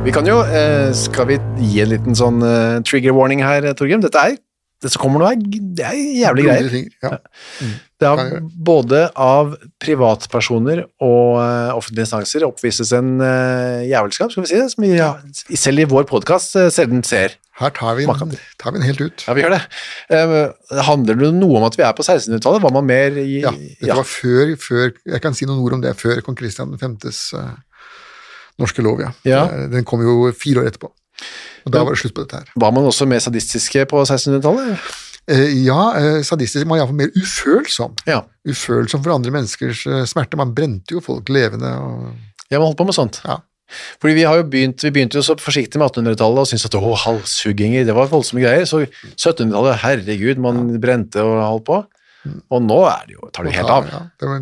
Vi kan jo, skal vi gi en liten sånn trigger warning her, Torgrim? Det som kommer nå det jævlig greier. Ja. Det har både av privatpersoner og offentlige instanser oppvises en jævelskap, skal vi si det, som vi selv i vår podcast sjelden ser. Her tar vi den helt ut. Ja, vi gjør det. Handler det noe om at vi på 1600-tallet? Var man mer i... Ja, det var før, jeg kan si noen ord om det, før kong Christian V's norske lov, ja. Den kom jo 4 år etterpå. Og da var det slutt på dette her. Var man også mer sadistiske på 1600-tallet? Sadistisk, man var i hvert fall mer ufølsom. Ja. Ufølsom for andre menneskers smerte. Man brente jo folk levende. Ja, man holdt på med sånt. Ja. Fordi vi begynte jo så forsiktig med 1800-tallet og syntes at halshugginger, det var voldsomme greier. Så 1700-tallet, herregud, man brente og holdt på. Og nå tar det helt av. Ja.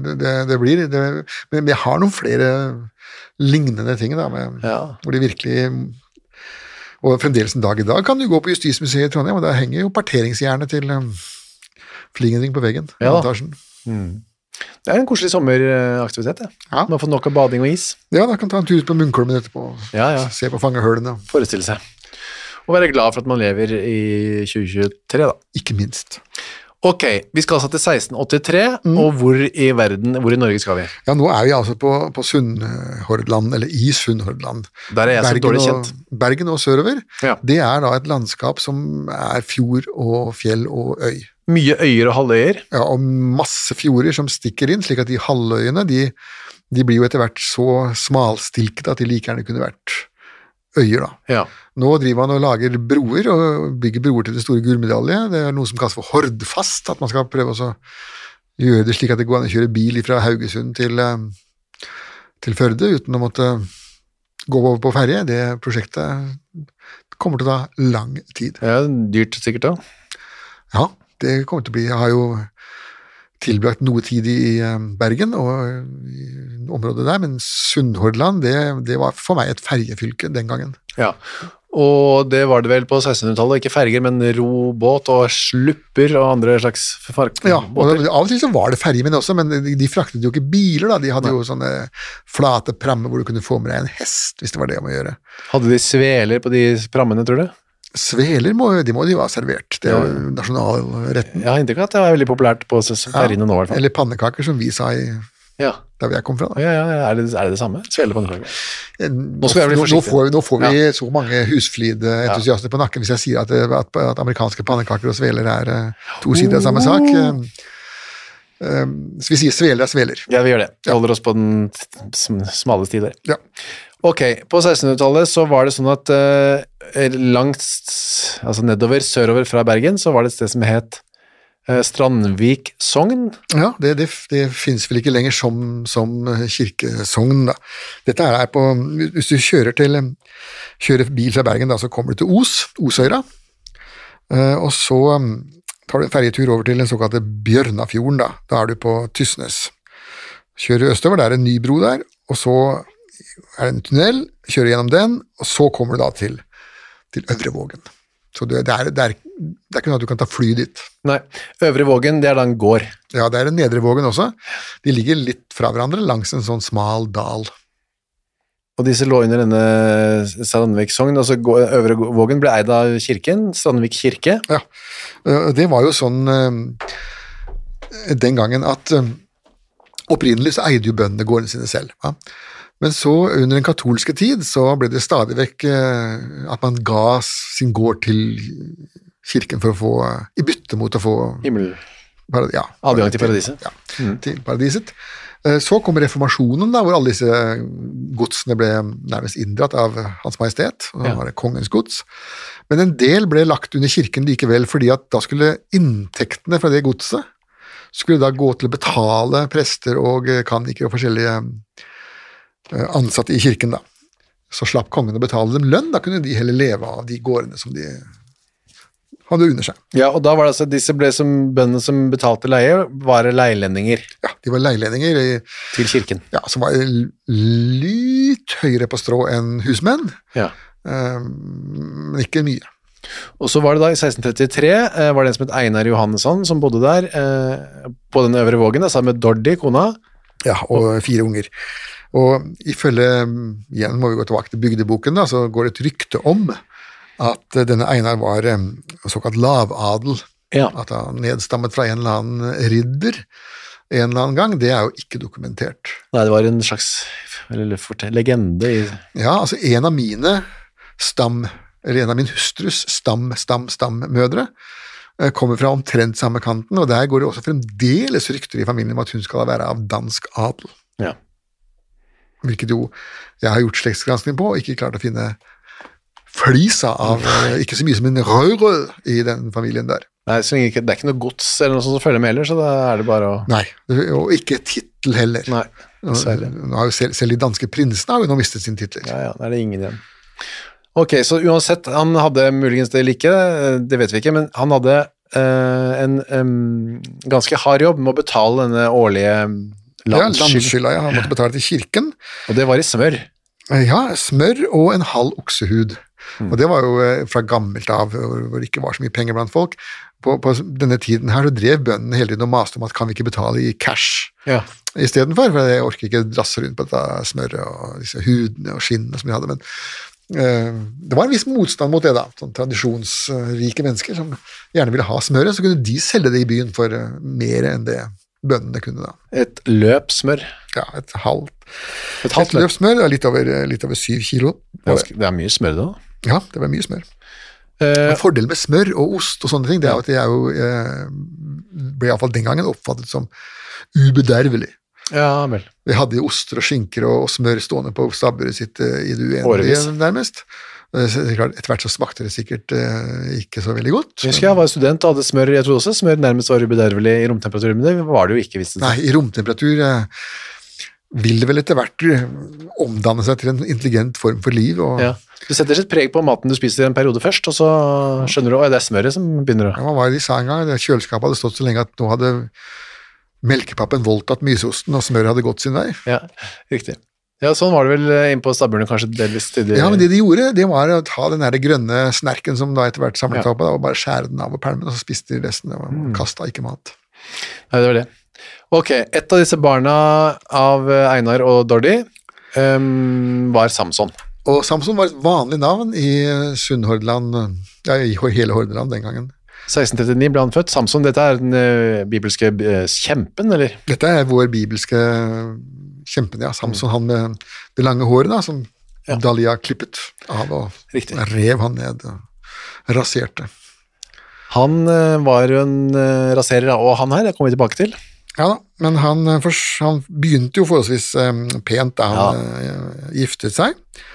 Men jeg har noen flere lignende ting da, hvor de virkelig... Og fremdeles en dag i dag kan du gå på Justismuseet i Trondheim, og der henger jo parteringsjernet til flygenring på veggen. Ja. Det en koselig sommeraktivitet, det. Ja. Man får nok av bading og is. Ja, da kan ta en tur ut på Munkholmen etterpå, se på fangehølene. Forestille seg. Og være glad for at man lever i 2023, da. Ikke minst. Ok, vi skal altså til 1683, og hvor i Norge skal vi? Ja, nå vi altså på Sunnhordland, eller i Sunnhordland. Der jeg så dårlig kjent. Bergen og sørover. Ja. Det da et landskap som fjord og fjell og øy. Mye øyer og halvøyer? Ja, og masse fjorder som stikker inn, slik at de halvøyene, de blir jo etter hvert så smalstilket at de like gjerne kunne vært øyer da. Ja. Nå driver man og lager broer, og bygger broer til den store gullmedalje. Det noe som kalles for Hordfast, at man skal prøve å gjøre det slik at det går an å kjøre bil fra Haugesund til Førde, uten å måtte gå over på ferje. Det prosjektet kommer til å ta lang tid. Ja, dyrt sikkert da. Ja, det kommer til å bli. Jeg har jo tilbrakt noe tid i Bergen og i området der, men Sunnhordland, det var for meg et ferjefylke den gangen. Ja, og det var det vel på 1600-tallet, ikke ferger, men robåt og slupper og andre slags båter. Ja, og av og til så var det ferjemenn også, men de fraktet jo ikke biler da, de hadde jo sånne flate prammer hvor du kunne få med deg en hest, hvis det var det om å gjøre. Hadde de sveler på de prammene, tror du? Sveler må de jo ha servert, det jo nasjonalretten. Jeg har inntrykk av at det var veldig populært på ferjene nå i hvert fall. Eller pannekaker som vi sa der jeg kom fra. Da. Ja, det samme? Svelepannekaker? Nå får vi så mange husflid-entusiaster på nakken hvis jeg sier at amerikanske pannekaker og sveler to sider av samme sak. Så vi sier sveler sveler. Ja, vi gjør det. Vi holder oss på den smale sti der. Ja. Ok, på 1600-tallet så var det sånn at nedover, sørover fra Bergen, så var det et sted som het Strandvik Sogn. Ja, det finnes vel ikke lenger som kirkesogn da. Dette på, hvis du kjører bil fra Bergen da, så kommer du til Osøyra, og så tar du en ferjetur over til den såkalte Bjørnafjorden da du på Tysnes. Kjører østover, det en ny bro der, og så det en tunnel, kjører gjennom den, og så kommer du da til Øvrevågen. Så det ikke noe at du kan ta fly dit. Nei, Øvrevågen, det da en gård. Ja, det den Nedre Vågen også. De ligger litt fra hverandre langs en sånn smal dal. Og disse lå under denne Strandvik Sogn, altså Øvrevågen ble eid av kirken, Strandvik kirke. Ja, det var jo sånn den gangen at opprinnelig så eide jo bøndene gårdene sine selv, ja. Men så under den katolske tid så ble det stadig vekk at man ga sin gård til kirken for å få, i bytte mot å få adgang til paradiset. Ja, til paradiset. Så kom reformasjonen da, hvor alle disse godsene ble nærmest inndratt av Hans Majestet, og da var det kongens gods. Men en del ble lagt under kirken likevel, fordi at da skulle inntektene fra det godset skulle da gå til å betale prester og kanniker og forskjellige ansatte i kirken da. Så slapp kongen å betale dem lønn, da kunne de heller leve av de gårdene som de hadde under seg. Ja, og da var det altså disse bøndene som betalte leie, var det leilendinger? Ja, de var leilendinger. Til kirken? Ja, som var litt høyere på strå enn husmenn, men ikke mye. Og så var det da i 1633, var det en som het Einar Johannesson som bodde der, på den Øvre Vågen, sammen med Dordi, kona. Ja, og 4 unger. Og ifølge, igjen må vi gå tilbake til bygdeboken, da, så går det et rykte om at denne Einar var såkalt lavadel, Ja. at han nedstammet fra en eller annen ridder en eller annen gang, det er jo ikke dokumentert. Nei, det var en slags legende i... Ja, altså en av mine eller en av min hustrus stammødre kommer fra omtrent samme kanten, og der går det også fremdeles rykter i familien om at hun skal være av dansk adel. Ja. Hvilket jo jeg har gjort slektsgranskning på, og ikke klart å finne flisa av, ikke så mye som en rød i den familien der. Nei, så det er ikke noe gods eller noe sånt som følger med heller, så da er det bare å... Nei, og ikke tittel heller. Nei, særlig. Nå har jo selv de danske prinsene har jo nå mistet sin titler. Ja, da er det ingen igjen. Ok, så uansett, han hadde muligens det like, det vet vi ikke, men han hadde en ganske hard jobb med å betale denne årlige landskylda, han måtte betale til kirken. Og det var i smør. Ja, smør og en halv oksehud. Og det var jo fra gammelt av, hvor det ikke var så mye penger blant folk. På denne tiden her så drev bøndene hele tiden og maste om at kan vi ikke betale i cash i stedet for jeg orker ikke drasse rundt på dette smøret og disse hudene og skinnene som de hadde, men det var en viss motstand mot det da, sånn tradisjonsrike mennesker som gjerne ville ha smøret, så kunne de selge det i byen for mer enn det bøndene kunne da. Et løp smør. Ja, et løp smør, litt over 7 kilo. Det er mye smør da. Ja, det var mye smør. Fordelen med smør og ost og sånne ting, det er at det ble i hvert fall den gangen oppfattet som ubedervelig. Ja, vel. Vi hadde oster og skinker og smør stående på stabburet sitt i det uendelige nærmest. Etter hvert så smakte det sikkert ikke så veldig godt. Jeg husker jeg var student og hadde smør, jeg tror også smør nærmest var ubedervelig i romtemperatur, men det var det jo ikke, visste det. Nei, i romtemperatur vil det vel etter hvert omdanne seg til en intelligent form for liv. Ja. Du setter sitt preg på maten du spiser i en periode først, og så skjønner du, det er smøret som begynner å... Ja, man var i sa en gang, kjøleskapet hadde stått så lenge at nå hadde melkepappen voldtatt myseosten, og smøret hadde gått sin vei. Ja, riktig. Ja, sånn var det vel inn på stabburene kanskje delvis tidligere. Ja, men det de gjorde, det var å ta den der grønne snerken som da etter hvert samlet opp, og bare skjære den av og pælmen, og så spiste de resten, og kastet ikke mat. Nei, det var det. Ok, et av disse barna av Einar og Dordi var Samson. Og Samson var et vanlig navn i Sunnhordland, ja, i hele Hordaland den gangen. 1639 ble han født. Samson, dette er den bibelske kjempen, eller? Dette er vår bibelske kjempen, ja. Samson, han med det lange håret da, som Dalia klippet av og rev han ned og raserte. Han var jo en raserer, og han her, det kommer vi tilbake til. Ja da, men han begynte jo forholdsvis pent da han giftet seg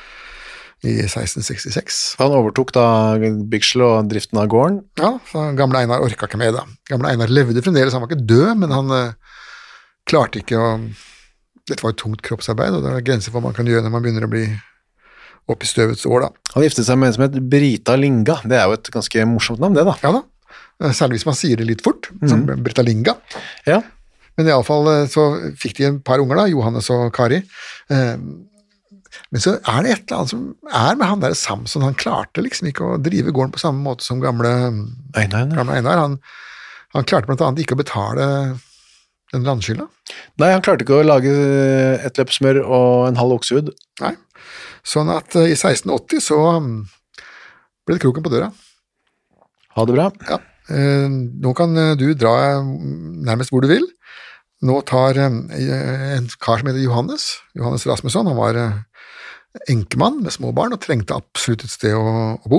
i 1666. Han overtok da byggsel og driften av gården? Ja, så gamle Einar orket ikke med da. Gamle Einar levde fremdeles, han var ikke død, men han klarte ikke å... Dette var et tungt kroppsarbeid, og det er grenser for hva man kan gjøre når man begynner å bli opp i støvets år da. Han giftet seg med en som het Brita Linga, det er jo et ganske morsomt navn det da. Ja da, særlig hvis man sier det litt fort, som Brita Linga. Ja. Men i alle fall så fikk de en par unger da, Johannes og Kari. Men så er det et eller annet som er med han der Samson, han klarte liksom ikke å drive gården på samme måte som gamle Einar. Han klarte blant annet ikke å betale den landskylda. Nei, han klarte ikke å lage et løp smør og en halv oksehud. Nei, sånn at i 1680 så ble det kroken på døra. Ha det bra. Ja, nå kan du dra nærmest hvor du vil. Nå tar en kar som heter Johannes Rasmusson, han var enkemann med små barn og trengte absolutt et sted å bo.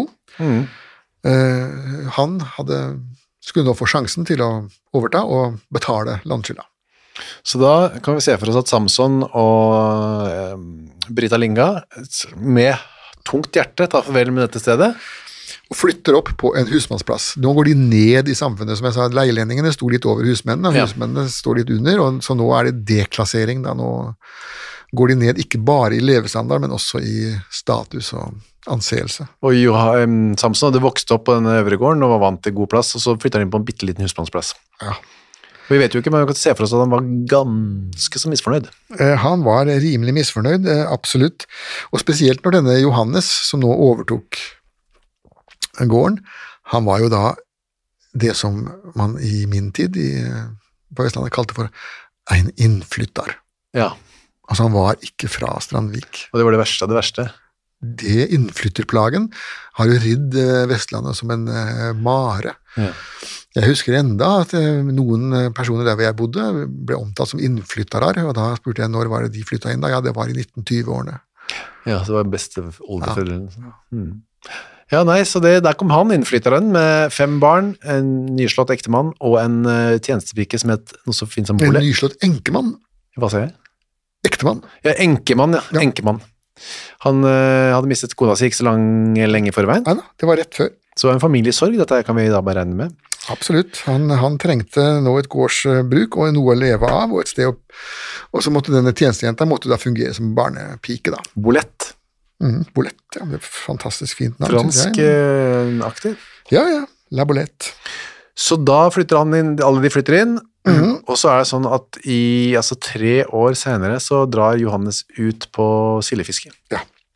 Han skulle nå få sjansen til å overta og betale landskylda. Så da kan vi se for oss at Samson og Brita Linga med tungt hjerte tar farvel med dette stedet. Og flytter opp på en husmannsplass. Nå går de ned i samfunnet, som jeg sa, leielendingene sto litt over husmennene, og husmennene står litt under, og så nå er det deklassering, da nå går de ned ikke bare i levestandard, men også i status og anseelse. Og Samson hadde vokst opp på denne øvre gården og var vant til god plass, og så flytter han inn på en bitteliten husmannsplass. Ja. Og vi vet jo ikke, men vi kan se for oss at han var ganske så misfornøyd. Han var rimelig misfornøyd, absolutt, og spesielt når denne Johannes, som nå overtok gården, han var jo da det som man i min tid på Vestlandet kalte for en innflyttar. Ja, Altså, han var ikke fra Strandvik. og det var det verste av det verste. Det innflytterplagen har jo ridd Vestlandet som en mare. Ja. Jeg husker enda at noen personer der hvor jeg bodde ble omtalt som innflytterar, og da spurte jeg når var det de flyttet inn da? Ja, det var i 1920-årene. Ja, så det var beste oldeforeldrene. Ja, nei, så der kom han, innflytteren, med 5 barn, en nyslått ektemann og en tjenestepike som het noe så fint som En Bolett. nyslått enkemann. Hva sier jeg? Ektemann. Ja, enkemann, ja. Ja. Enkemann. Han hadde mistet kona si ikke så lenge forveien, Nei da, det var rett før. så en familiesorg, dette kan vi da bare regne med. Absolutt. Han trengte nå et gårdsbruk og noe å leve av, og et sted og så måtte denne tjenestejenta da fungere som barnepike da. Bolett, Bolett, ja, det er et fantastisk fint navn, synes jeg. fransk-aktig. Ja, La Bolette. Så da flytter han inn, alle de flytter inn, og så er det sånn at altså 3 år senere så drar Johannes ut på sildefiske. Ja.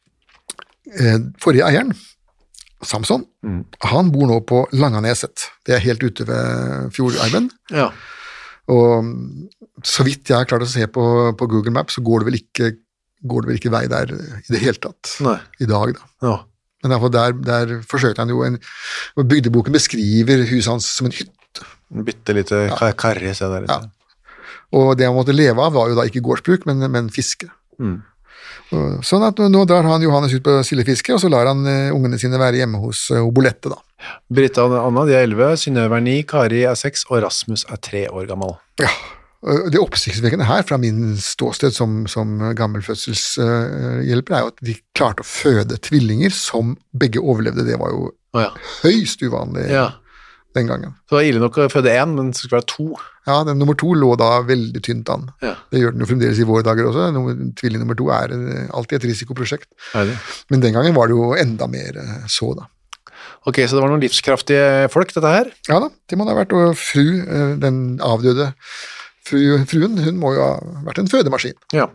Forrige eieren, Samson, han bor nå på Langaneset. Det er helt ute ved fjordarmen. Ja. Og så vidt jeg har klart å se på Google Maps, så går det vel ikke vei der i det hele tatt. Nei. I dag da. Ja. Men derfor der forsøkte han jo og bygdeboken beskriver huset hans som en hytte. Bytte litt karri, se der. Ja. Og det han måtte leve av var jo da ikke gårdsbruk, men fiske. Og sånn at nå drar han Johannes ut på sildefiske, og så lar han ungene sine være hjemme hos Bolette da. Britta og Anna, de er 11, Synnøve er 9, Kari er 6, og Rasmus er 3 år gammel. Ja, det oppsiktsvekkende her fra min ståsted som gammel fødselshjelper er jo at de klarte å føde tvillinger som begge overlevde. Det var jo høyst uvanlig den gangen. Så det var ille nok å føde 1, men det skulle være 2. Ja, den nummer 2 lå da veldig tynt an. Ja. Det gjør den jo fremdeles i våre dager også. Tvilling nummer 2 er alltid et risikoprosjekt. Det? Men den gangen var det jo enda mer så da. Ok, så det var noen livskraftige folk, dette her? Ja da, det må det ha vært. Og den avdøde fruen, hun må jo ha vært en fødemaskin. Ja.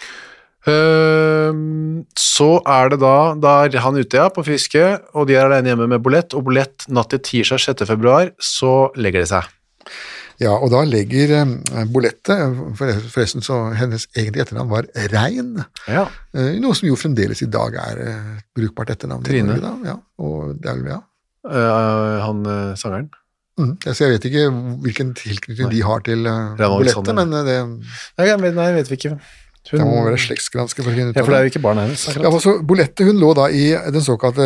Så er det da er han ute på fiske, og de er alene hjemme med Bolett, og Bolett natt til tirsdag 6. februar, så legger det seg. Ja, og da legger Bolette, forresten så hennes egentlige etternavn var Rein, noe som jo fremdeles i dag er brukbart etternavn. Trine. I Norge, da. Ja, og det er vel, Han sangeren? Så jeg vet ikke hvilken tilknytning de har til Bolette, men det... Nei, vet vi ikke. Det må være slektsgranske for å finne ut av det. Ja, for det er jo ikke barna hennes. Ja, altså, Bolette, hun lå da i den såkalte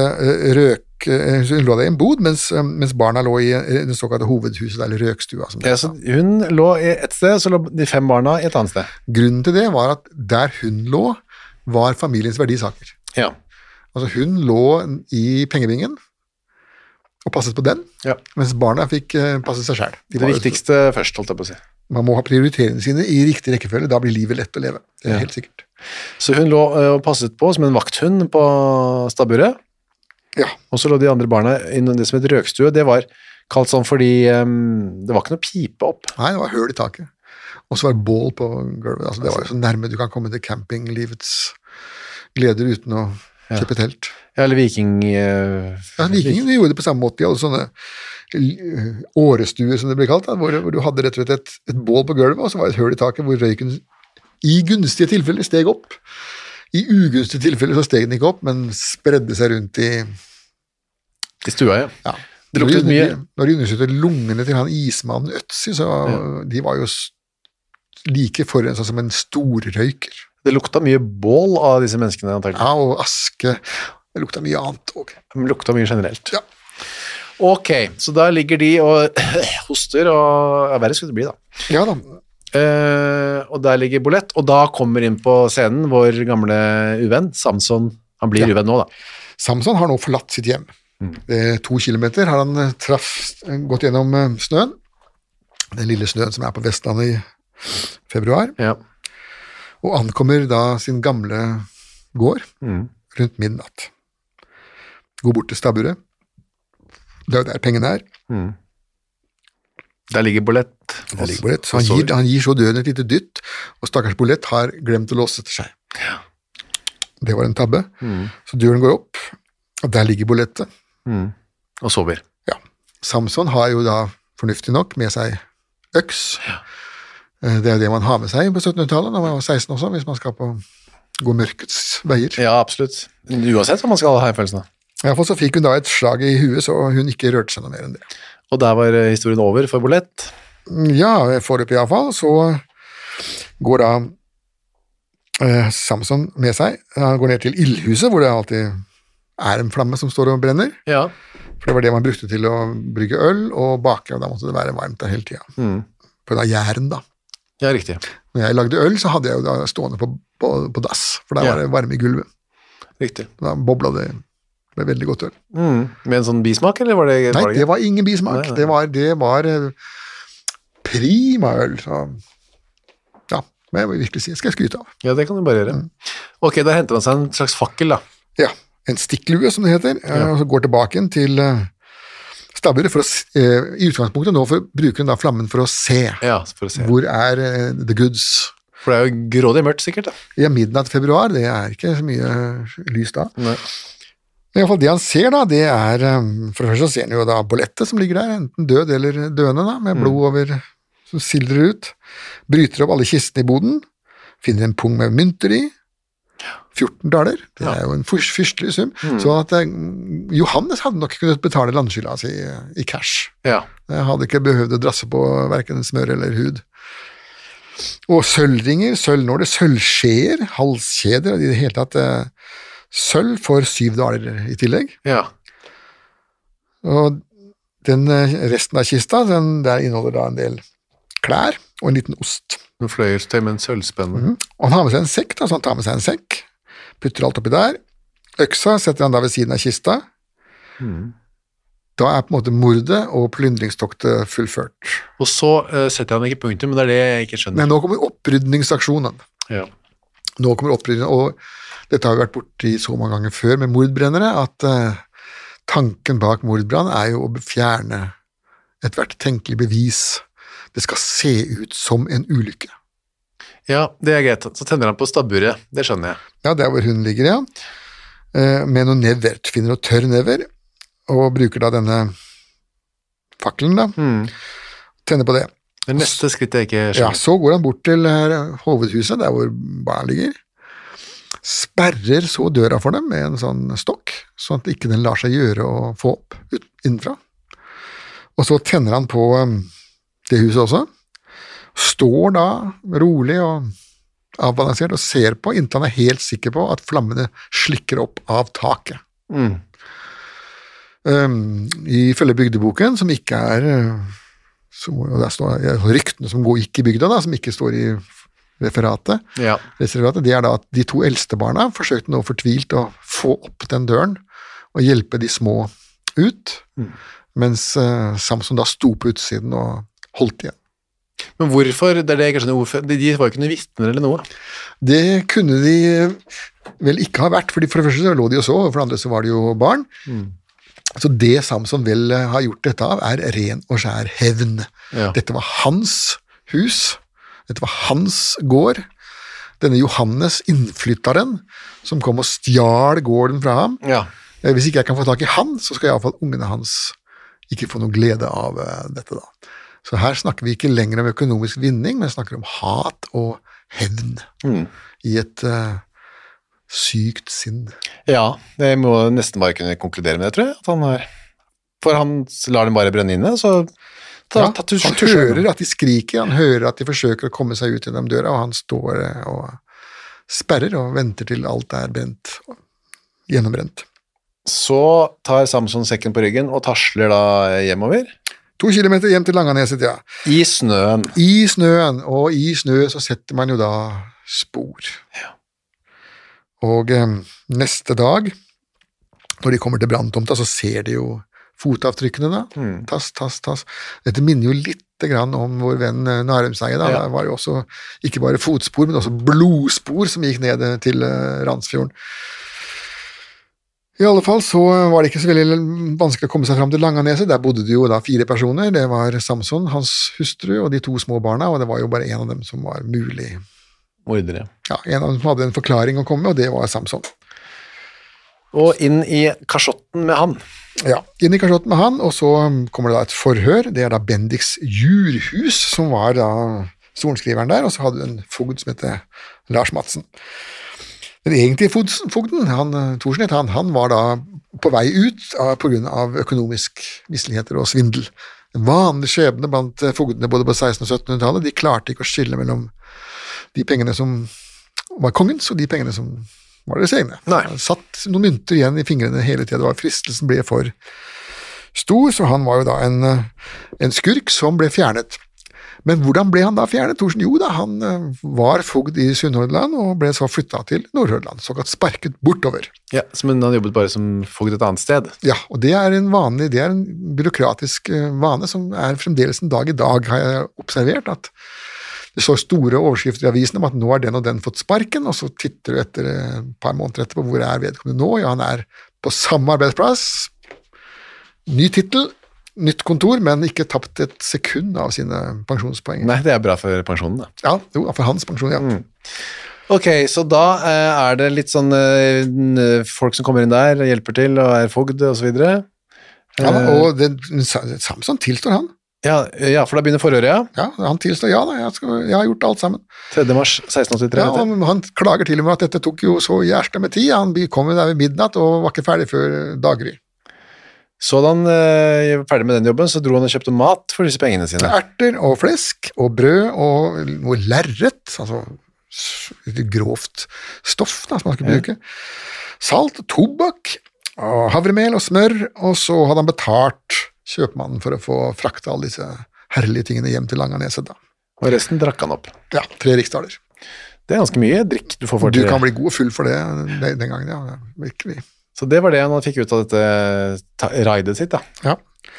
hun lå da i en bod, mens barna lå i den såkalte hovedhuset, eller røkstua. Ja, så hun lå i et sted, så lå de 5 barna i et annet sted. Grunnen til det var at der hun lå, var familiens verdisaker. Ja. Altså, hun lå i pengebingen, og passet på den, mens barna fikk passet seg selv. Det viktigste først, holdt jeg på å si. Man må ha prioriteringene sine i riktig rekkefølge, da blir livet lett å leve. Det er helt sikkert. Så hun lå og passet på som en vakthund på stabburet, og så lå de andre barna i det som het røkstue. Det var kalt sånn fordi det var ikke noe pipe opp. Nei, det var høl i taket. Og så var det bål på gulvet. Altså, det var jo så nærme du kan komme til campinglivets gleder uten å kjøpe telt. Ja, eller vikingene gjorde det på samme måte. De hadde sånne årestuer, som det ble kalt, hvor du hadde rett og slett et bål på gulvet, og så var det et høl i taket hvor røyken i gunstige tilfeller steg opp. I ugunstige tilfeller så steg den ikke opp, men spredde seg rundt i stua, ja. Det luktet mye. Når de undersøkte lungene til han ismannen Øtzi, så de var jo like forurenset som en storrøyker. Det lukta mye bål av disse menneskene, antagelig. Ja, og aske. Det lukta mye annet også. Det lukta mye generelt. Ja. Ok, så der ligger de og hoster, og verre skulle det bli da. Ja da. Og der ligger Bolett, og da kommer inn på scenen vår gamle uvenn, Samson. Han blir uvenn nå da. Samson har nå forlatt sitt hjem. 2 kilometer har han gått gjennom snøen. Den lille snøen som er på Vestlandet i februar. Ja. Og ankommer da sin gamle gård rundt midnatt. Går bort til stabburet. Det er jo der pengene er. Der ligger Bolett. Så han gir så døden et lite dytt, og stakkars Bolett har glemt å låse etter seg. Ja. Det var en tabbe. Så døren går opp, og der ligger Bolette. Og sover. Ja. Samson har jo da fornuftig nok med seg øks. Det er jo det man har med seg på 1700-tallet, når man var 16 også, hvis man skal gå mørkets veier. Ja, absolutt. Uansett hva man skal ha i følelsen av. I hvert fall så fikk hun da et slag i huet, så hun ikke rørte seg noe mer enn det. Og der var historien over for Bolett. Ja, foreløpig i hvert fall, så går da Samson med seg. Han går ned til ildhuset, hvor det alltid er en flamme som står og brenner. Ja. For det var det man brukte til å brygge øl og bake, og da måtte det være varmt der hele tiden. På da jæren da. Ja, riktig. Når jeg lagde øl, så hadde jeg jo da stående på dass, for da var det varme i gulvet. Riktig. Da bobla det ble veldig godt øl. Med en sånn bismak, eller var det? Nei, det var ingen bismak. Nei. Det var prima øl. Så ja, det må jeg virkelig si. Skal jeg skryte av. Ja, det kan du bare gjøre. Ok, da henter han seg en slags fakkel da. Ja, en stikklue som det heter, og så går tilbake til stabburet for i utgangspunktet nå bruker hun da flammen for å se. Ja, for å se. Hvor er the goods? For det er jo grådig mørkt sikkert da. Ja, midnatt februar, det er ikke så mye lys da. Nei. I hvert fall det han ser da, det er, for det første så ser han jo da Bolette som ligger der, enten død eller døende da, med blod over, som sildrer ut, bryter opp alle kistene i boden, finner en pung med mynter i, 14 daler, det er jo en fyrstelig sum, så at Johannes hadde nok kunnet betale landskylda si i cash. Ja. Jeg hadde ikke behøvd å drasse på hverken smør eller hud. Og sølvringer, sølvnåler, sølvskjeer, halskjeder, i det hele tatt sølv for 7 daler i tillegg. Ja. Og den resten av kista, der inneholder da en del klær og en liten ost. En fløyelstøy med en sølvspenne. Og han har med seg en sekk, da, så han tar med seg en sekk, putter alt oppi der. Øksa setter han da ved siden av kista. Da er på en måte mordet og plyndringstoktet fullført. Og så setter han ikke punktum, men det er det jeg ikke skjønner. Men nå kommer opprydningsaksjonen. Ja. Nå kommer opprydningen, og dette har vi vært borti så mange ganger før med mordbrennere, at tanken bak mordbrann er jo å fjerne et hvert tenkelig bevis. Det skal se ut som en ulykke. Ja, det er greit. Så tenner han på stabburet, det skjønner jeg. Ja, der hvor hun ligger, ja. Med noen never, finner noen tørr never, og bruker da denne fakkelen da. Tenner på det. Det neste skrittet jeg ikke skjønner. Ja, så går han bort til hovedhuset, der hvor barna ligger. Sperrer så døra for dem med en sånn stokk, sånn at ikke den lar seg gjøre å få opp innenfra. Og så tenner han på det huset også. Står da rolig og avbalansert og ser på, inntil han er helt sikker på at flammene slikker opp av taket. Ifølge bygdeboken, som ikke er og der står ryktene som gikk i bygda da, som ikke står i referatet, det er da at de 2 eldste barna forsøkte nå fortvilt å få opp den døren og hjelpe de små ut, mens Samson da sto på utsiden og holdt igjen. Men hvorfor, det er det jeg ikke skjønner hvorfor, de var jo ikke noen vitner eller noe? Det kunne de vel ikke ha vært, for det første så lå de jo så, og for det andre så var de jo barn. Så det Samson vel har gjort dette av er ren og skjær hevn. Ja. Dette var hans hus, dette var hans gård. Denne Johannes, innflytteren, som kom og stjal gården fra ham. Ja. Hvis ikke jeg kan få tak i han, så skal i hvert fall ungene hans ikke få noe glede av dette da. Så her snakker vi ikke lenger om økonomisk vinning, men snakker om hat og hevn i et sykt sinn. Ja, det må nesten bare kunne konkludere med det, tror jeg. At han er, for han lar dem bare brenne inne, så han hører at de skriker, han hører at de forsøker å komme seg ut gjennom døra, og han står og sperrer og venter til alt er brent, gjennombrent. Så tar Samson sekken på ryggen og tasler da hjemover. 2 kilometer hjem til Langaneset, ja. I snøen. I snøen, og i snø så setter man jo da spor. Ja. Og neste dag, når de kommer til branntomta, så ser de jo fotavtrykkene da. Tass. Dette minner jo litt grann om vår venn Narumseie da. Ja. Det var jo også ikke bare fotspor, men også blodspor som gikk ned til Randsfjorden. I alle fall så var det ikke så veldig vanskelig å komme seg fram til Langaneset. Der bodde det jo da 4 personer. Det var Samson, hans hustru og de 2 små barna, og det var jo bare en av dem som var mulig. Mordere. Ja, en av dem som hadde en forklaring å komme med, og det var Samson. Og inn i kasjotten med han. Ja, inn i kasjotten med han, og så kommer det da et forhør. Det er da Bendiks jurhus, som var da sorenskriveren der, og så hadde du en fogd som heter Lars Madsen. Den egentlige fogden, Thorsen, han var da på vei ut på grunn av økonomisk misligheter og svindel. En vanlig skjebne blant fogdene både på 1600- og 1700-tallet, de klarte ikke å skille mellom de pengene som var kongens, og de pengene som var deres egne. Nei. Han satt noen mynter igjen i fingrene hele tiden, fristelsen ble for stor, så han var jo da en skurk som ble fjernet. Men hvordan ble han da fjernet, Thorsen? Jo da, han var fogd i Sunnhordland og ble så flyttet til Nordhordland, såkalt sparket bortover. Ja, men han jobbet bare som fogd et annet sted. Ja, og det er en byråkratisk vane som er fremdeles en dag i dag, har jeg observert, at det så store overskrifter i avisen om at nå har den og den fått sparken, og så titter du etter et par måneder etterpå, hvor er vedkommende nå? Ja, han er på samme arbeidsplass, ny titel, nytt kontor, men ikke tapt et sekund av sine pensjonspoeng. Nei, det er bra for pensjonen da. Ja, jo, for hans pensjon, ja. Ok, så da er det litt sånn folk som kommer inn der, hjelper til og er fogd og så videre. Ja, og Samson tilstår han. Ja, for da begynner forhøret, ja. Ja, han tilstår, jeg har gjort alt sammen. 3. mars 1683. Ja, og han klager til og med at dette tok jo så jævlig med tid, han kom der ved midnatt og var ikke ferdig før daggry. Så da han var ferdig med den jobben, så dro han og kjøpte mat for disse pengene sine. Erter og flesk og brød og noe lerret, altså litt grovt stoff da, som man skulle bruke. Salt, tobakk, og havremel og smør, og så hadde han betalt kjøpmannen for å få frakta alle disse herlige tingene hjem til Langaneset da. Og resten drakk han opp. Ja, 3 riksdaler. Det er ganske mye drikk du får for til. Du kan bli god og full for det den gangen, ja, virkelig. Så det var det han fikk ut av dette raidet sitt da. Ja,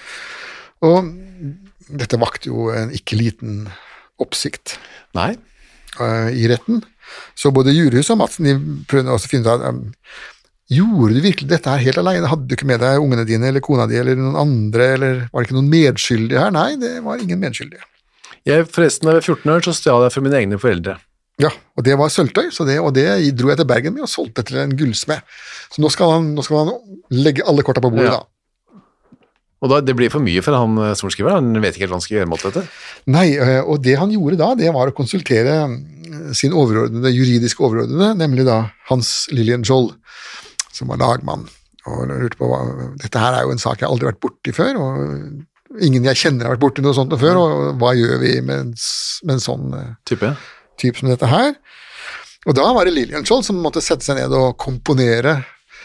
og dette vakte jo en ikke liten oppsikt. Nei. I retten. Så både Jurhus og Madsen prøvde også å finne ut at gjorde du virkelig dette her helt alene? Hadde du ikke med deg ungene dine eller kona di eller noen andre, eller var det ikke noen medskyldige her? Nei, det var ingen medskyldige. Forresten, da jeg var 14 år, så stjal jeg for mine egne foreldre. Ja, og det var sølvtøy, og det dro jeg til Bergen med og solgte til en gullsmed. Så nå skal han legge alle korta på bordet da. Og da, det blir for mye for han sorenskriveren, han vet ikke helt hva han skal gjøre mot dette. Nei, og det han gjorde da, det var å konsultere sin juridiske overordnede, nemlig da Hans Lillian Joll, som var lagmann, og lurte på dette her er jo en sak jeg aldri har vært borti før, og ingen jeg kjenner har vært borti noe sånt før, og hva gjør vi med en sånn type som dette her? Og da var det Lillian Joll som måtte sette seg ned og komponere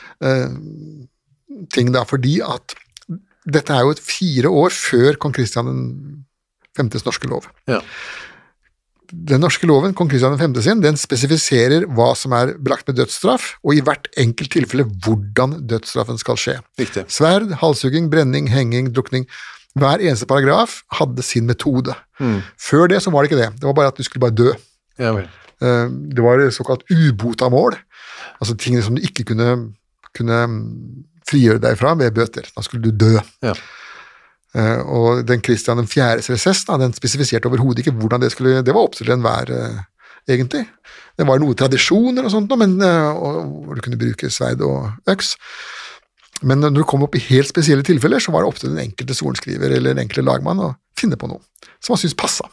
ting da, fordi at dette er jo 4 år før kong Christian V's norske lov. Ja. Den norske loven, kong Christian V sin, den spesifiserer hva som er belagt med dødsstraff, og i hvert enkelt tilfelle hvordan dødsstraffen skal skje. Riktig. Sverd, halshugging, brenning, henging, drukning. Hver eneste paragraf hadde sin metode. Før det så var det ikke det. Det var bare at du skulle bare dø. Ja, vel. Det var såkalt ubotamål, altså ting som du ikke kunne frigjøre deg fra ved bøter. Da skulle du dø. Ja. Og den Kristian 4.s resess, den spesifiserte overhodet ikke hvordan det var opp til enhver egentlig. Det var noen tradisjoner og sånt, men hvor du kunne bruke sverd og øks. Men når du kom opp i helt spesielle tilfeller, så var det opp til den enkelte sorenskriver eller den enkelte lagmann å finne på noe som man synes passet.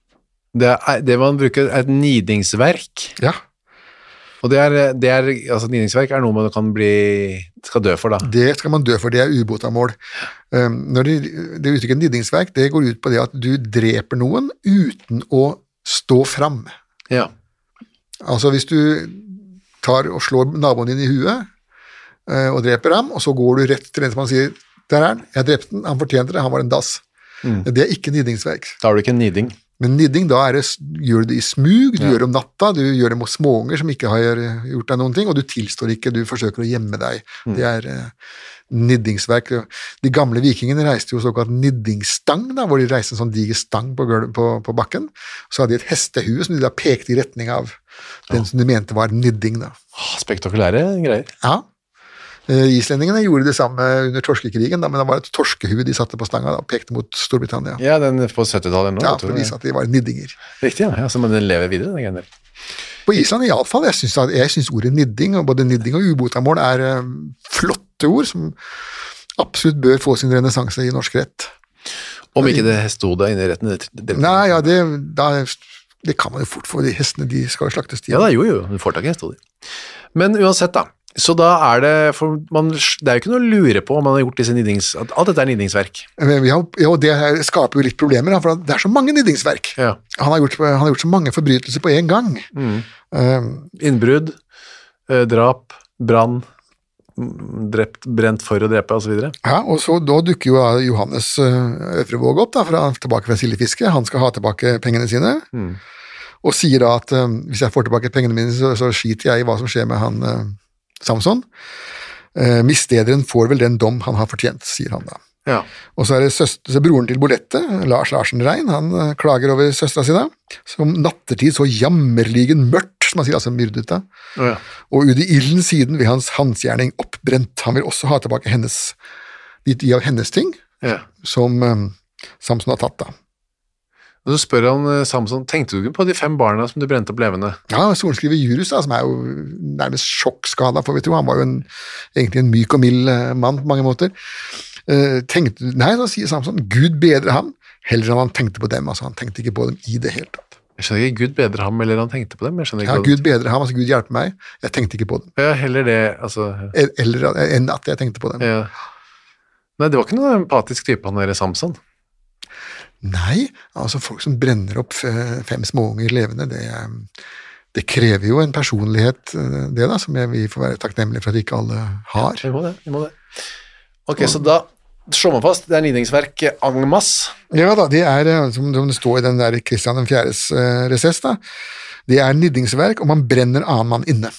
Det man bruker er et nidingsverk. Ja. Og altså nidingsverk er noe man skal dø for da. Det skal man dø for, det er ubotamål. Når det uttrykket nidingsverk, det går ut på det at du dreper noen uten å stå fram. Ja. Altså hvis du tar og slår naboen din i huet og dreper ham, og så går du rett til en som han sier, der er han, jeg drepte den, han fortjente det, han var en dass. Det er ikke nidingsverk. Da har du ikke en niding. Men nidding, da gjør du det i smug, du gjør det om natta, du gjør det mot småunger som ikke har gjort deg noen ting, og du tilstår ikke, du forsøker å gjemme deg. Det er niddingsverk. De gamle vikingene reiste jo såkalt niddingsstang, da, hvor de reiste en sånn diger stang på bakken, så hadde de et hestehue som de da pekte i retning av den som de mente var nidding. Da. Spektakulære greier. Ja. Islendingene gjorde det samme under torskekrigen, men det var et torskehue de satte på stanga og pekte mot Storbritannia. Ja, den på 70-tallet nå. Ja, for å vise at de var niddinger. Riktig, ja. Så må den leve videre, den greien der. På Island i alle fall, jeg synes ordet nidding, og både nidding og ubotamål er flotte ord som absolutt bør få sin renessanse i norsk rett. Om ikke det stod da inne i retten? Nei, ja, da Det kan man jo fort få, de hestene de skal jo slaktes. Ja, det jo, du får tak i hestehode. Men uansett da, så da det, for det jo ikke noe å lure på om man har gjort disse alt dette nidningsverk. Ja, og det skaper jo litt problemer, for det så mange nidningsverk. Ja. Han har gjort så mange forbrytelser på en gang. Innbrudd, drap, brann, brent for å drepe, og så videre. Ja, og så da dukker jo Johannes Øvrevåg opp da, tilbake fra sildefiske. Han skal ha tilbake pengene sine, og sier da at hvis jeg får tilbake pengene mine, så skiter jeg i hva som skjer med han Samson. Mislederen får vel den dom han har fortjent, sier han da. Ja. Og så så broren til Bolette, Lars Larsen Rein, han klager over søstera si da, som nattertid så jammerligen mørkt, som han sier, altså myrdet da. Ja. Og ut i ilden siden ved hans hansgjerning oppbrent. Han vil også ha tilbake de av hennes ting, som Samson har tatt da. Og så spør han Samson, tenkte du ikke på de 5 barna som du brente opp levende? Ja, sorenskriver Jurus da, som jo nærmest sjokkskada, for vi tror han var jo egentlig en myk og mild mann på mange måter. Nei, så sier Samson, Gud bedre ham, heller enn han tenkte på dem, altså han tenkte ikke på dem i det hele tatt. Jeg skjønner ikke, Gud bedre ham, eller han tenkte på dem? Jeg ja, Gud bedre ham, altså Gud hjelper meg, jeg tenkte ikke på dem. Ja, heller det, altså... Eller enn at jeg tenkte på dem. Ja. Nei, det var ikke noe empatisk type han Samson. Nei, altså folk som brenner opp 5 småunger levende, det krever jo en personlighet, det da, som vi får være takknemlige for at ikke alle har. Ja, vi må det. Ok, så da slår man fast, det nidningsverk en masse. Ja da, det som det står i den der Kristian den 4.s resess da, det nidningsverk, og man brenner annen mann inne.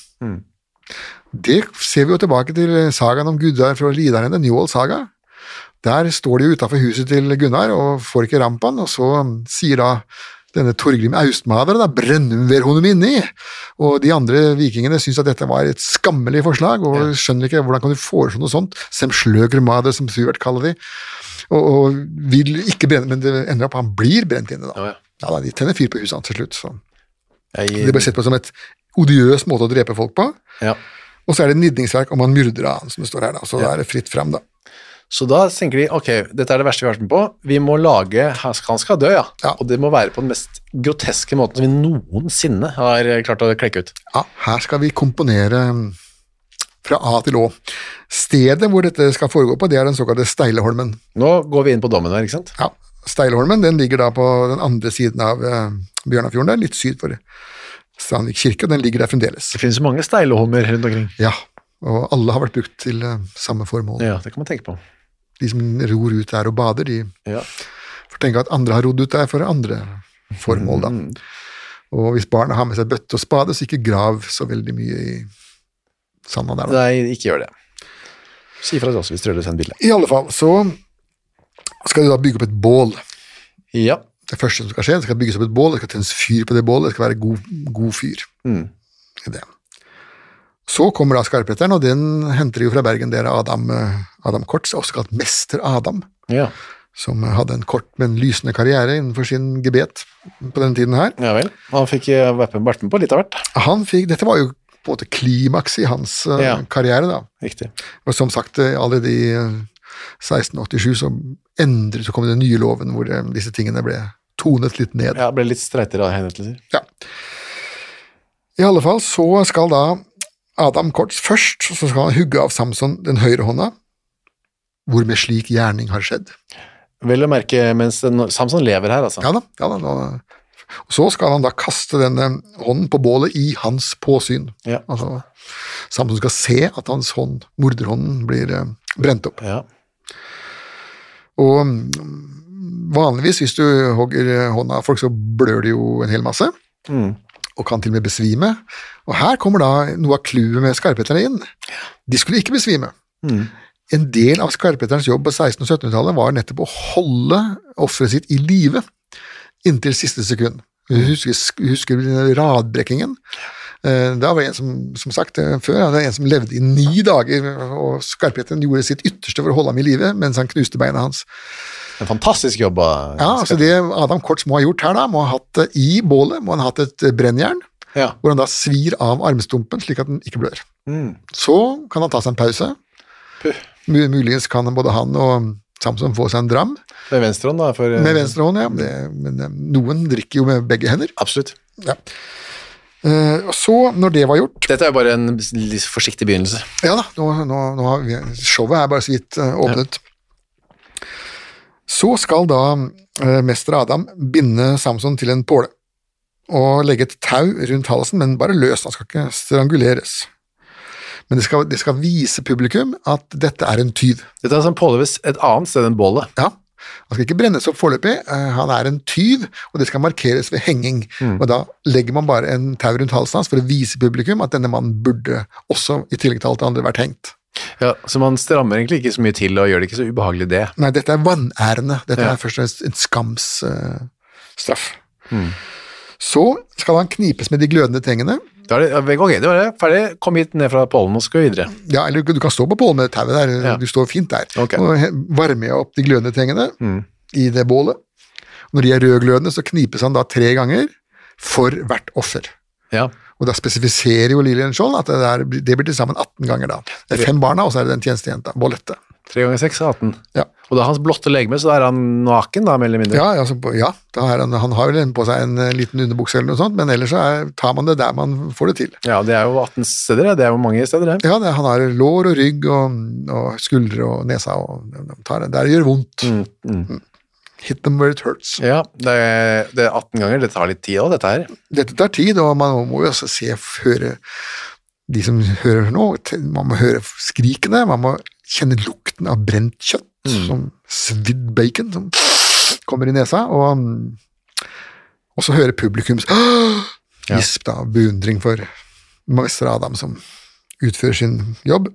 Det ser vi jo tilbake til sagaen om Gudar fra Lidarene, Njål saga. Der står de utenfor huset til Gunnar og får ikke rampan, og så sier da denne Torgrim Austmader, da brenner vi honom inni, og de andre vikingene synes at dette var et skammelig forslag, og skjønner ikke hvordan kan du foreslå noe sånt, sem sløgrmader, som Suvert kaller de, og vil ikke brenne, men det ender opp, han blir brent inne da. Ja, de tenner fyr på huset han til slutt, så det ble sett på som et odiøs måte å drepe folk på, og så det nidningsverk om han myrder han, som det står her da, så det fritt frem da. Så da tenker vi, ok, dette det verste vi har vært med på, vi må lage, han skal dø, og det må være på den mest groteske måten som vi noensinne har klart å klekke ut. Ja, her skal vi komponere fra A til Å. Stedet hvor dette skal foregå på, det den såkalte Steileholmen. Nå går vi inn på dommen her, ikke sant? Ja, Steileholmen, den ligger da på den andre siden av Bjørnafjorden, der, litt syd for Strandvik kirke, og den ligger der fremdeles. Det finnes mange Steileholmer rundt omkring. Ja, og alle har vært brukt til samme formål. Ja, det kan man tenke på. De som ror ut der og bader, de får tenke at andre har rodd ut der for andre formål da. Og hvis barna har med seg bøtte og spade, så ikke grav så veldig mye i sanda der da. Nei, ikke gjør det. Si fra oss hvis du rører seg en bilde. I alle fall, så skal du da bygge opp et bål. Ja. Det første som skal skje, det skal bygges opp et bål, det skal tennes fyr på det bålet, det skal være god fyr. I det. Så kommer da skarpretteren, og den henter jo fra Bergen, det Adam Kortz, også kalt Mester Adam, som hadde en kort, men lysende karriere innenfor sin gebet på den tiden her. Ja vel, han fikk vært med på litt av hvert. Dette var jo på en måte klimaks i hans karriere da. Riktig. Og som sagt, allerede i 1687 så kom det nye loven, hvor disse tingene ble tonet litt ned. Ja, ble litt streitere av hendelser. Ja. I alle fall, så skal da Adam Kortz først, så skal han hugge av Samson den høyre hånda, hvor med slik gjerning har skjedd. Vel å merke mens Samson lever her, altså. Ja da. Og så skal han da kaste denne hånden på bålet i hans påsyn. Ja. Altså, Samson skal se at hans hånd, morderhånden, blir brent opp. Ja. Og vanligvis, hvis du hogger hånda av folk, så blør det jo en hel masse. Og kan til og med besvime. Og her kommer da noe av clouet med skarpetterne inn. De skulle ikke besvime. En del av skarpetterens jobb på 1600- og 1700-tallet var nettopp å holde offeret sitt i live inntil siste sekund. Husker radbrekkingen? Det var en som sagt før, det var en som levde i 9 dager, og skarpetteren gjorde sitt ytterste for å holde ham i live, mens han knuste beina hans. En fantastisk jobb. Ja, altså det Adam Kortz må ha gjort her da, må ha hatt i bålet, må han ha hatt et brennjern, hvor han da svir av armstumpen slik at den ikke blør. Så kan han ta seg en pause. Muligens kan både han og Samson får seg en dram. Med venstre hånd da? Med venstre hånd, ja. Men noen drikker jo med begge hender. Absolutt. Ja. Og så, når det var gjort... Dette er jo bare en litt forsiktig begynnelse. Ja da, nå har vi, showet er bare så vidt åpnet. Ja. Så skal da mester Adam binde Samson til en påle og legge et tau rundt halsen, men bare løs, han skal ikke stranguleres. Men det skal vise publikum at dette er en tyv. Dette er som påleves et annet sted enn bålet. Ja, han skal ikke brennes opp foreløpig, han er en tyv, og det skal markeres ved henging. Og da legger man bare en tau rundt halsen hans for å vise publikum at denne mannen burde også, i tillegg til alt det andre, vært hengt. Ja, så man strammer egentlig ikke så mye til og gjør det ikke så ubehagelig det. Nei, dette er vanærende. Dette er først og fremst en skamsstraff. Så skal han knipes med de glødende tengene. Da er det, ok, det var det. Ferdig. Kom hit ned fra pålen og skal videre. Ja, eller du kan stå på pålen med tauet der. Ja. Du står fint der. Okay. Og varmer opp de glødende tengene i det bålet. Når de er rødglødende, så knipes han da 3 ganger for hvert offer. Ja. Og da spesifiserer jo Lillian Skjold at det blir til sammen 18 ganger da. Det er 5 barna, og så er det den tjenestejenta, Bolette. 3 ganger 6 er 18. Ja. Og da er hans blotte legeme, så da er han naken da, mer eller mindre? Ja, altså, da er han har vel på seg en liten underbukse eller noe sånt, men ellers så tar man det der man får det til. Ja, det er jo 18 steder, det er jo mange steder, det. Ja, han har lår og rygg og skuldre og nesa, og det gjør vondt. Hit them where it hurts. Ja, det er 18 ganger, det tar litt tid også, dette her. Dette tar tid, og man må jo også høre de som hører nå, man må høre skrikene, man må kjenne lukten av brent kjøtt, som svidd bacon som kommer i nesa, og så høre publikums gisp da, beundring for mester Adam som utfører sin jobb.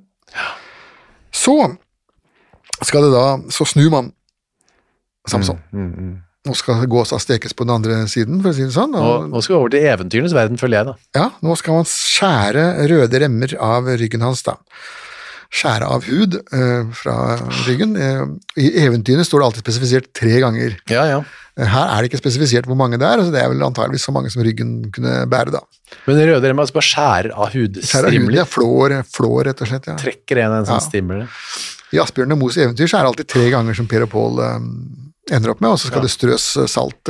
Så skal det da, så snur man Samson. Nå skal det gås av stekes på den andre siden, for å si det sånn. Nå skal vi over til eventyrenes verden, føler jeg da. Ja, nå skal man skjære røde remmer av ryggen hans da. Skjære av hud fra ryggen. I eventyrene står det alltid spesifisert 3 ganger. Ja, ja. Her er det ikke spesifisert hvor mange det er, altså det er vel antageligvis så mange som ryggen kunne bære da. Men røde remmer, altså bare skjærer av hudstrimler? Skjærer av hud, ja, flår rett og slett, ja. Trekker en sånn strimler. I Asbjørn og Mos eventyr så er det alltid 3 ganger som Per og Pål ender opp med, og så skal det strøs salt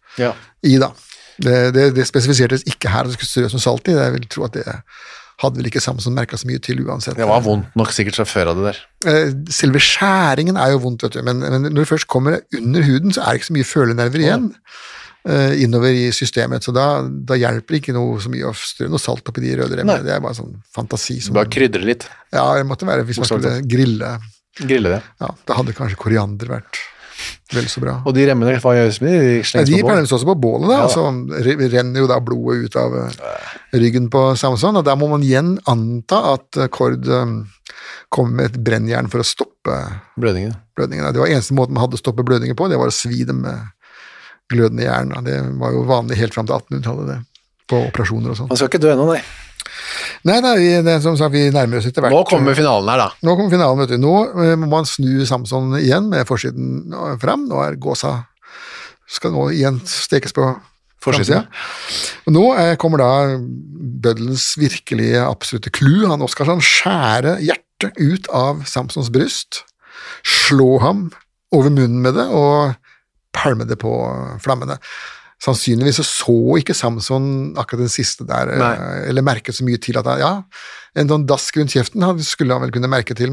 i da. Det spesifisertes ikke her at det skulle strøs med salt i, jeg vil tro at det hadde vel ikke Samson merket så mye til uansett. Det var vondt nok sikkert så før av det der. Selve skjæringen er jo vondt, vet du, men når det først kommer under huden, så er det ikke så mye følenerver igjen innover i systemet, så da hjelper det ikke noe så mye å strø noe salt oppi de røde remmene. Det er bare sånn fantasi. Bare krydre litt. Ja, det måtte være hvis man skulle grille. Grille det. Ja, da hadde kanskje koriander vært vel så bra. Og de remmene, hva gjøres med de? De plennes også på bålet, da, og så renner jo da blodet ut av ryggen på Samson, og da må man igjen anta at Kord kommer med et brennjern for å stoppe blødningen. Det var eneste måten man hadde å stoppe blødningen på, det var å svi dem med glødende jern. Det var jo vanlig helt fram til 1800-tallet, det, på operasjoner og sånn. Man skal ikke dø ennå, nei. Nei, som sagt, vi nærmer oss etter hvert. Nå kommer finalen her, da. Nå kommer finalen, vet du. Nå må man snu Samson igjen med forsiden frem. Nå er gåsa, skal nå igjen stekes på forsiden. Og nå kommer da bøddelens virkelige absolutte clou. Nå skal han skjære hjertet ut av Samsons bryst, slå ham over munnen med det, og pælme det på flammene. Sannsynligvis så ikke Samson akkurat den siste der, eller merket så mye til at en sånn dask rundt kjeften skulle han vel kunne merke til,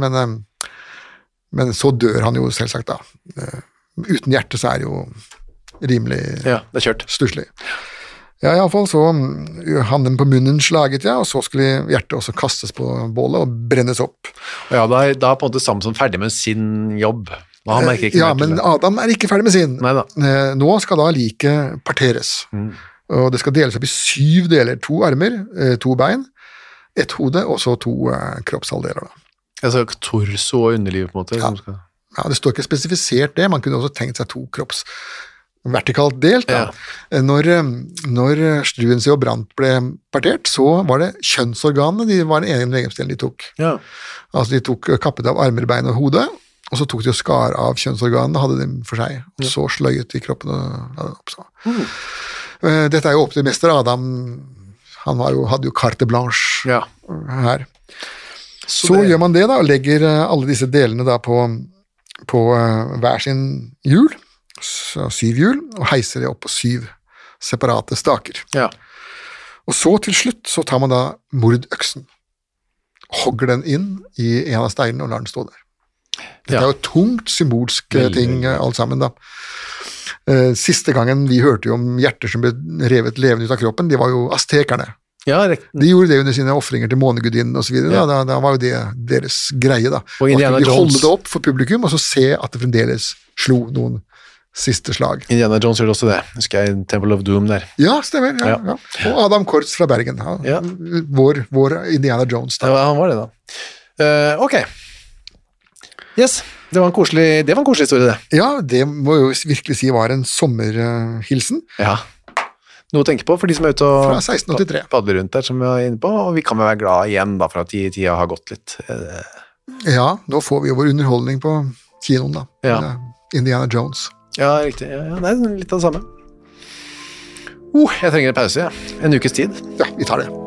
men så dør han jo selvsagt da. Uten hjerte så er det jo rimelig det er kjørt. Stusslig. Ja, i alle fall så han den på munnen slaget, og så skulle hjertet også kastes på bålet og brennes opp. Ja, da er på en måte Samson ferdig med sin jobb. Men Adam er ikke ferdig med sin. Neida. Nå skal da liket parteres. Og det skal deles opp i 7 deler. 2 armer, 2 bein, 1 hode, og så 2 kroppshalvdeler. Altså torso og underliv på en måte? Ja, det står ikke spesifisert det. Man kunne også tenkt seg 2 kropps vertikalt delt. Da. Når Struensee og Brandt ble partert, så var det kjønnsorganene, de var den ene legemsdelen de tok. Ja. Altså de tok kappet av armer, bein og hode, og så tok de og skar av kjønnsorganene, hadde dem for seg, og så sløyet de kroppen opp. Dette er jo opp til mester Adam, han hadde jo carte blanche her. Så gjør man det da, og legger alle disse delene da på på hver sin hjul, så 7 hjul, og heiser det opp på 7 separate staker. Ja. Og så til slutt så tar man da mordøksen, hogger den inn i en av steinene og lar den stå der. Dette er jo tungt symbolsk ting alt sammen da. Siste gangen vi hørte jo om hjerter som ble revet levende ut av kroppen, de var jo aztekerne. Ja, de gjorde det under sine offringer til månegudinnen og så videre, da var jo det deres greie da. Og Indiana de Jones holde det opp for publikum, og så se at det fremdeles slo noen siste slag. Indiana Jones gjorde også det. Husker jeg Temple of Doom der. Ja, stemmer. Ja. Og Adam Kortz fra Bergen. Ja. Vår Indiana Jones da. Ja, han var det da. Ok. Yes, det var en koselig historie det. Ja, det må jo virkelig si var en sommerhilsen. Ja. Noe å tenke på for de som er ute og fra 1683. Padler rundt der, som vi var inne på, og vi kan være glad igjen da, for at tida har gått litt. Ja, nå får vi jo vår underholdning på kinoen da. Ja. Indiana Jones. Ja, riktig. Ja, det er litt av det samme. Jeg trenger en pause, ja. En ukes tid. Ja, vi tar det.